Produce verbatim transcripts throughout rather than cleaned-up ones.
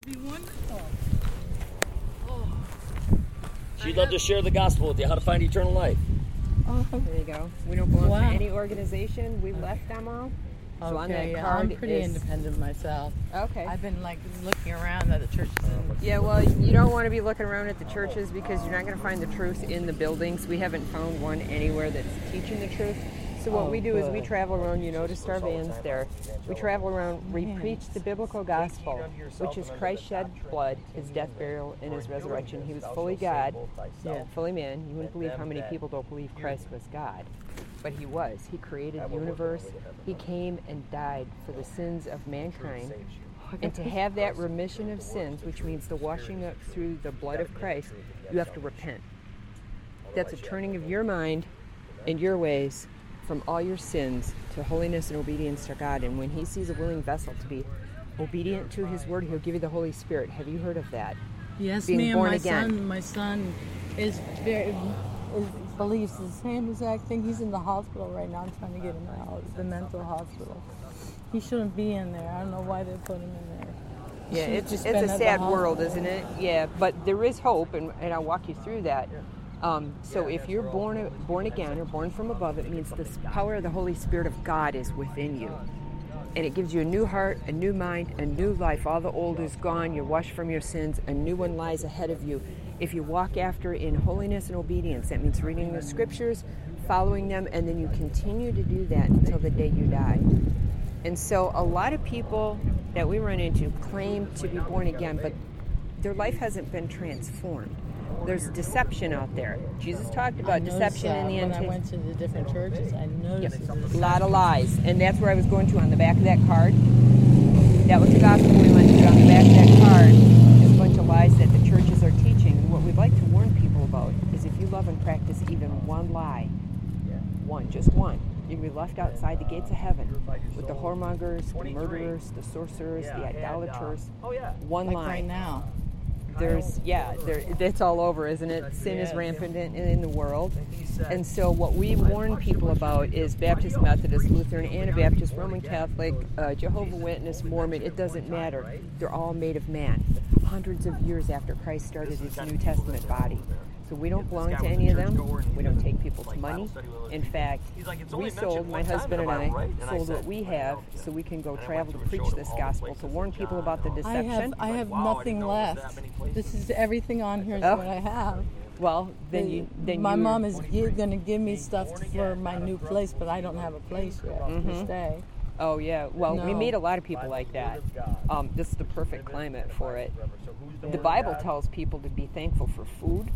be wonderful. Oh. She'd love to share the gospel with you, how to find eternal life. Oh, there you go. We don't belong Wow. to any organization. We left them all. So Okay, on that yeah, card I'm pretty is, independent myself. Okay. I've been like looking around at the churches and Yeah, well, you don't want to be looking around at the churches because you're not going to find the truth in the buildings. We haven't found one anywhere that's teaching the truth. So what Oh, we do is we good. travel around. You noticed our vans there. We travel around. We Yes. preach the biblical gospel, which is Christ shed blood, his death, burial, and his resurrection. He was fully God, Yeah. fully man. You wouldn't believe how many people don't believe Christ was God. But he was. He created the universe. He came and died for the sins of mankind. And to have that remission of sins, which means the washing up through the blood of Christ, you have to repent. That's a turning of your mind and your ways from all your sins to holiness and obedience to God. And when he sees a willing vessel to be obedient to his word, he'll give you the Holy Spirit. Have you heard of that? yes, Being ma'am. born My again. son, my son, is very is, believes the same exact thing. He's in the hospital right now. I'm trying to get him out, the mental hospital. He shouldn't be in there. I don't know why they put him in there. He Yeah, should've it's, just it's been a at the sad world, hospital. isn't it? Yeah, but there is hope, and, and I'll walk you through that. Um, so if you're born born again or born from above, it means the power of the Holy Spirit of God is within you. And it gives you a new heart, a new mind, a new life. All the old is gone. You're washed from your sins. A new one lies ahead of you. If you walk after in holiness and obedience, that means reading the scriptures, following them, and then you continue to do that until the day you die. And so a lot of people that we run into claim to be born again, but their life hasn't been transformed. There's deception out there. Jesus talked about I noticed deception that in the when I Antiquity. went to the different churches, I noticed Yep. it. A lot of lies. And that's where I was going to on the back of that card. That was the gospel we went to. On the back of that card is a bunch of lies that the churches are teaching. And what we'd like to warn people about is if you love and practice even one lie, one, just one, you're going to be left outside the gates of heaven with the whoremongers, the murderers, the sorcerers, the idolaters. One Like lie. right now. There's, yeah, there, it's all over, isn't it? Sin is rampant in, in the world. And so what we warn people about is Baptist, Methodist, Lutheran, Anabaptist, Roman Catholic, uh, Jehovah's Witness, Mormon, it doesn't matter. They're all made of man, hundreds of years after Christ started his New Testament body. So we don't belong to any of them. We don't take people's money. In fact, we sold, my husband and I, sold what we have so we can go travel to preach this gospel, to warn people about the I deception. have I have nothing left. This is everything on here is Oh. what I have. Well, then you, then my you, mom is gi- going to give me stuff for my new place, but I don't have a place yet to stay. Oh yeah. Well, we No. meet a lot of people like that. Um, this is the perfect climate for it. The Bible tells people to be thankful for food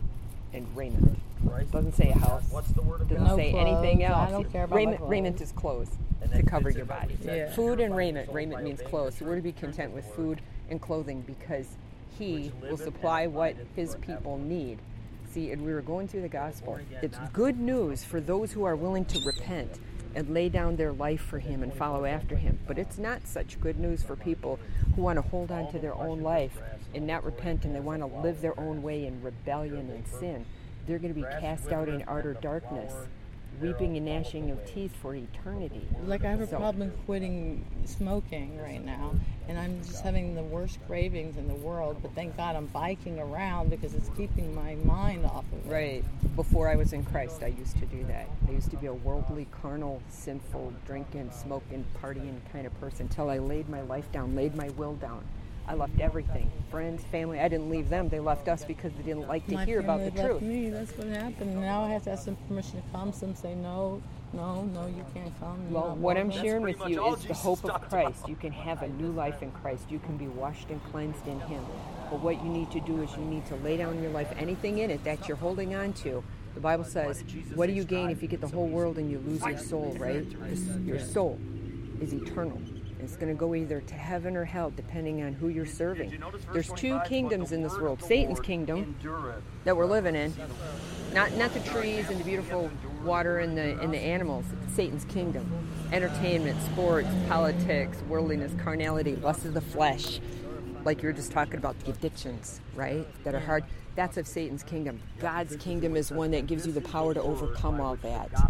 and raiment. Doesn't say a house. Doesn't No say clothes. anything else. I don't care about raiment, my raiment clothes. is clothes to cover your body. Yeah. Food and raiment. Raiment means clothes. So we're to be content with food and clothing because He will supply what His people need. See, and we were going through the gospel. It's good news for those who are willing to repent and lay down their life for Him and follow after Him. But it's not such good news for people who want to hold on to their own life and not repent, and they want to live their own way in rebellion and sin. They're going to be cast out in utter darkness, weeping and gnashing of teeth for eternity. Like I have a So- problem quitting smoking right now, and I'm just having the worst cravings in the world. But thank God I'm biking around because it's keeping my mind off of it. Right. Before I was in Christ, I used to do that. I used to be a worldly, carnal, sinful, drinking, smoking, partying kind of person until I laid my life down, laid my will down. I left everything. Friends, family, I didn't leave them. They left us because they didn't like to My hear about family the left truth. me. That's what happened. Now I have to ask them permission to come. Some say no, no, no, you can't come. You're Well, not what I'm welcome. sharing with you is the hope of Christ. You can have a new life in Christ. You can be washed and cleansed in Him. But what you need to do is you need to lay down your life, anything in it that you're holding on to. The Bible says, what do you gain if you get the whole world and you lose your soul, right? This, your soul is eternal. It's going to go either to heaven or hell, depending on who you're serving. There's two kingdoms in this world. Satan's kingdom that we're living in, not not the trees and the beautiful water and the and the animals. Satan's kingdom, entertainment, sports, politics, worldliness, carnality, lust of the flesh. Like you were just talking about, the addictions, right? That are hard. That's of Satan's kingdom. God's kingdom is one that gives you the power to overcome all that.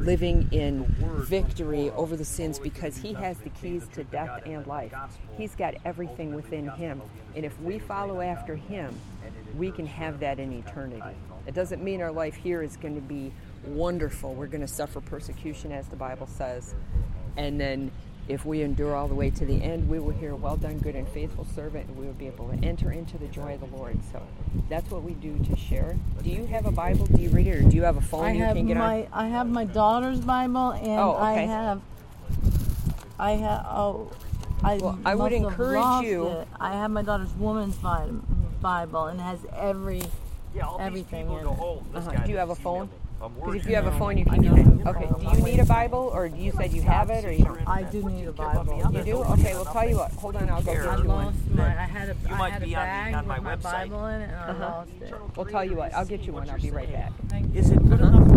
living in victory over the sins because he has the keys to death and life. He's got everything within him. And if we follow after him, we can have that in eternity. It doesn't mean our life here is going to be wonderful. We're going to suffer persecution, as the Bible says. And then if we endure all the way to the end, we will hear, well done, good and faithful servant, and we will be able to enter into the joy of the Lord. So that's what we do to share. Do you have a Bible? Do you read it, or do you have a phone I you have can get my on? I have my daughter's Bible, and Oh, okay. I have I have oh I Well, I would must have encourage lost you- it. I have my daughter's woman's Bi- Bible, and it has every Yeah, all these everything people in go, it. oh, this Uh-huh. guy Do you have a just phone? emailed me. I'm Because worried. if you have a No, phone, you I can get don't it. have a Okay. phone. Do you need a Bible, or you said you have it, or you don't? I do need a Give me Bible. other You do? domain. Okay. Well, tell you what. Hold on. I'll go Care. get I you one. lost my. I had a. You I might had a be on the- bag on my with my website. Bible in it, and I Uh-huh. lost it. Well, tell you what. I'll get you one. I'll be right back. Thank you. Is it good Uh-huh. enough